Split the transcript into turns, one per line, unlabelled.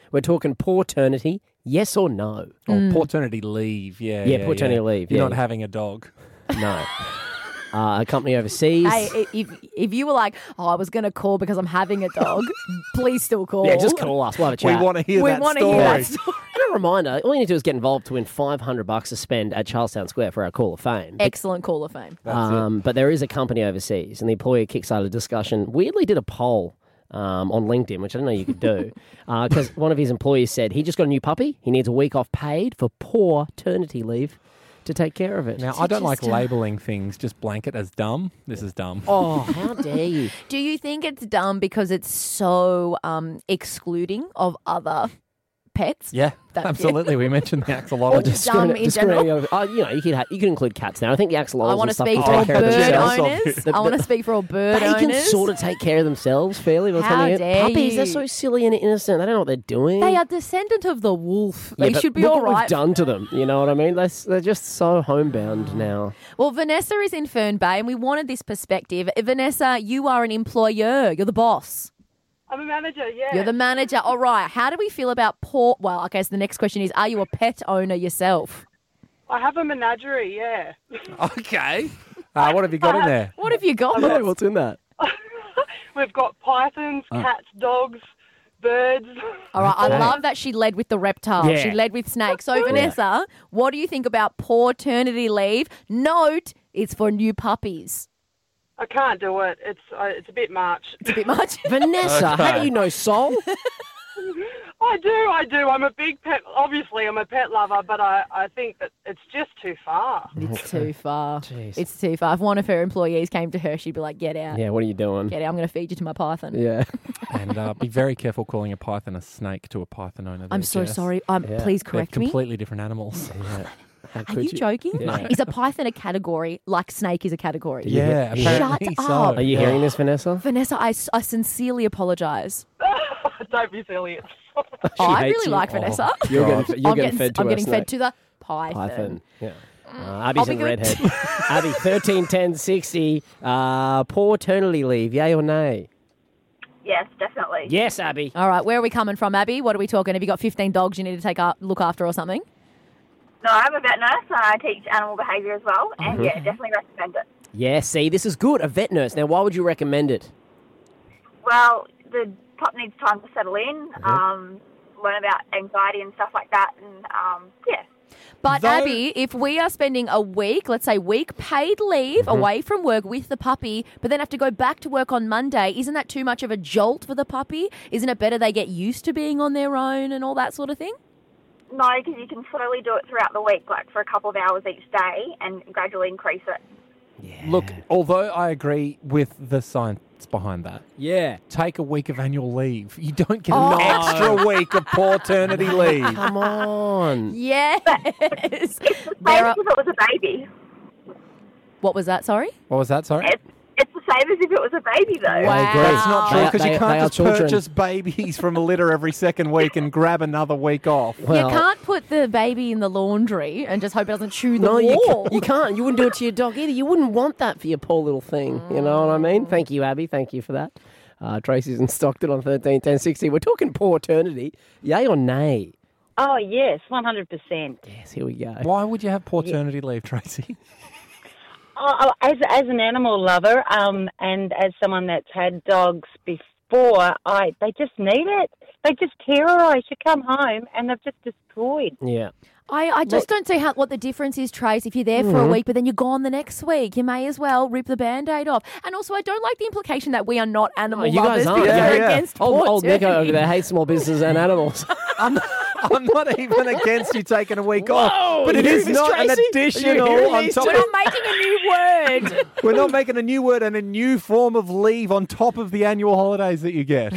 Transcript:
We're talking paternity, yes or no?
Or paternity leave, yeah.
Yeah, paternity leave,
You're
yeah.
not having a dog.
No. A company overseas.
Hey, if you were like, I was going to call because I'm having a dog, please still call.
Yeah, just call us. We'll have a chat.
We want to hear
We
that
want to
story.
hear that story.
And a reminder, all you need to do is get involved to win $500 to spend at Charlestown Square for our Call of Fame.
Excellent call of fame.
But there is a company overseas, and the employer Kickstarter discussion weirdly did a poll on LinkedIn, which I didn't know you could do, because one of his employees said he just got a new puppy. He needs a week off paid for paternity leave to take care of it.
Now, I don't like labelling things, just blanket as dumb. This is dumb.
Oh, how dare you?
Do you think it's dumb because it's so excluding of other pets?
Yeah,
That-
absolutely. We mentioned the
Or
axolotl.
just dumb in general?
You can include cats now. I think the axolotls
I want to
and stuff
speak
can
for all
take care of
bird
themselves.
owners. I want to speak for all bird
They
owners.
can sort of take care of themselves fairly. by the time
How
they get
dare
puppies,
you.
they're so silly and innocent. They don't know what they're doing.
They are descendant of the wolf.
Yeah,
They
but
should be
look
all
what
right.
we've done to them. You know what I mean? They're just so homebound now.
Well, Vanessa is in Fern Bay, and we wanted this perspective. Vanessa, you are an employer. You're the boss.
I'm a manager, yeah.
You're the manager. All right. How do we feel about Well, okay, so the next question is, are you a pet owner yourself?
I have a menagerie, yeah.
Okay. What have you got in there?
What have you got?
What's in that?
We've got pythons, cats, dogs, birds.
All right. I love that she led with the reptile.
Yeah.
She led with snakes. So, Vanessa, what do you think about paternity leave? Note, it's for new puppies.
I can't do it. It's a bit much.
It's a bit much.
Vanessa, how do you know soul?
I do. I'm a big pet. Obviously, I'm a pet lover, but I think that it's just too far.
It's too far.
Jeez.
It's too far. If one of her employees came to her, she'd be like, get out.
Yeah, what are you doing?
Get out. I'm going to feed you to my python.
Yeah.
And be very careful calling a python a snake to a python owner.
I'm
there,
so
Jess.
sorry.
Yeah.
Please
They're
correct me.
completely different animals.
Yeah. How
Are
could
you joking?
Yeah.
Is a python a category like snake is a category?
Yeah, apparently
Shut
so.
up.
Are you hearing this, Vanessa?
Vanessa, I sincerely apologise.
Don't be silly.
I
hates
really
you.
like
Oh.
Vanessa.
You're getting fed to
I'm
a
getting
snake.
fed to the python.
Python. Yeah. Abby's
be
in
good.
redhead. Abby, 13, 10, 60. Paternity leave, yay or nay?
Yes, definitely.
Yes, Abby.
All right, where are we coming from, Abby? What are we talking? Have you got 15 dogs you need to look after or something?
No, I'm a vet nurse and I teach animal behaviour as well. And yeah, definitely recommend it.
Yeah, see, this is good. A vet nurse. Now, why would you recommend it?
Well, the pup needs time to settle in, learn about anxiety and stuff like that. And yeah.
But
Though-
Abby, if we are spending a week, let's say week paid leave away from work with the puppy, but then have to go back to work on Monday, isn't that too much of a jolt for the puppy? Isn't it better they get used to being on their own and all that sort of thing?
No, because you can slowly do it throughout the week, like for a couple of hours each day and gradually increase it.
Look, although I agree with the science behind that,
Yeah.
take a week of annual leave. You don't get an extra week of paternity leave.
Come on.
Yes.
It's the same
There
as
are-
if it was a baby.
What was that, sorry?
What was that, sorry?
It's the same as if it was a baby, though.
Wow.
I agree.
That's not true
They-
because you
they
can't
are
just
children.
purchase babies from a litter every second week and grab another week off.
Well,
you can't put the baby in the laundry and just hope it doesn't chew the
No,
wall.
you can't. You wouldn't do it to your dog either. You wouldn't want that for your poor little thing. You know what I mean? Thank you, Abby. Thank you for that. Tracy's in Stockton on 13, 10, 60. We're talking paternity. Yay or nay?
Oh, yes, 100%.
Yes, here we go.
Why would you have paternity leave, Tracy?
As an animal lover, and as someone that's had dogs before, they just need it. They just terrorise. You come home and they've just destroyed.
Yeah.
I just don't see what the difference is, Trace, if you're there for a week, but then you're gone the next week. You may as well rip the Band-Aid off. And also, I don't like the implication that we are not animal
you
lovers
guys aren't.
because
Yeah,
we're
yeah.
against
Old Nico
paternity.
over there hates small business and animals.
I'm not even against you taking a week off, but
you
it is
hearing this,
not an
Tracy? Are you
additional
hearing
on
these?
top
We're
of.
not making a new word.
We're not making a new word and a new form of leave on top of the annual holidays that you get.